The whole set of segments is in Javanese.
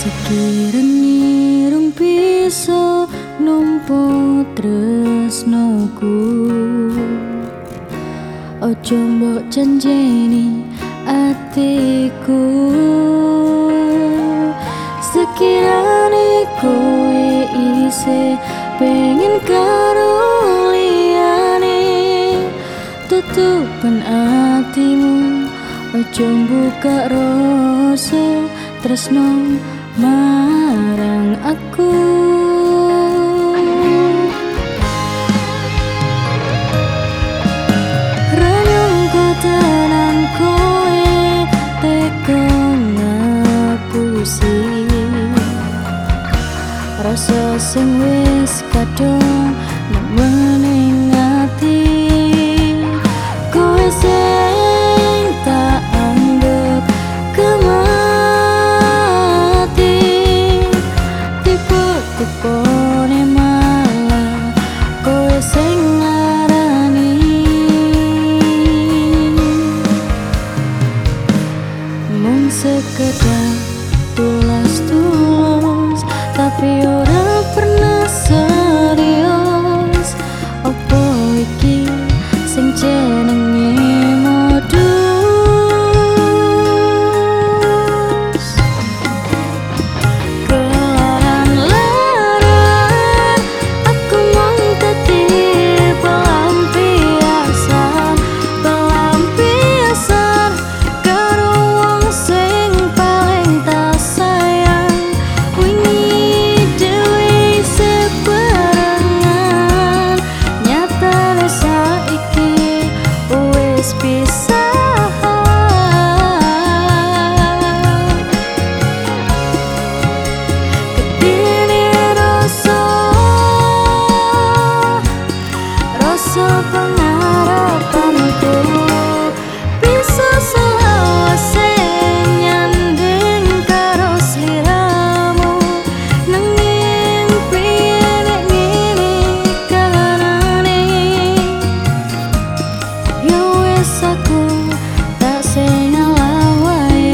Sekiranya rung bisa numpuk tresnoku, ojo mbok janjeni atiku. Sekiranya kowe isih pengen karo liyane, tutupen atimu, ojo buka rasa tresno marang aku. Ranyong tenan kowe teko ngapusi rasa sing wis kadung nemening ati. Kowe sing tak anggap kemati, tipe-tipone malah kowe sing ngarani. Mung sekedar tulus-tulus tapi ora pernah serius. Opo iki sing jenenge modus? Kelaran-laran aku mung dadi pelampiasan karo wong sing paling tak sayang. Wingi dewe sebarengan, nyatane saiki wis pisah. Kedene rasa pengharapanku bisa selawase nyanding karo sliramu. Nanging piye nek ngene kahanane, ya wis aku tak sing ngalah wae.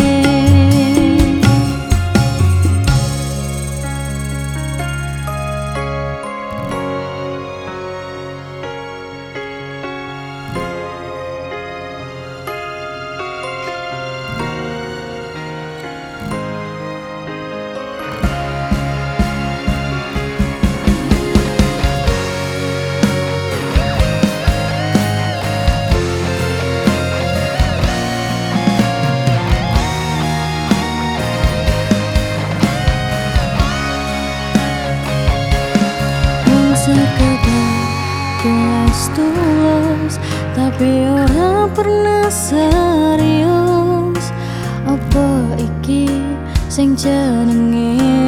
Sekedar tulus tapi ora pernah serius. Apa iki sing jenenge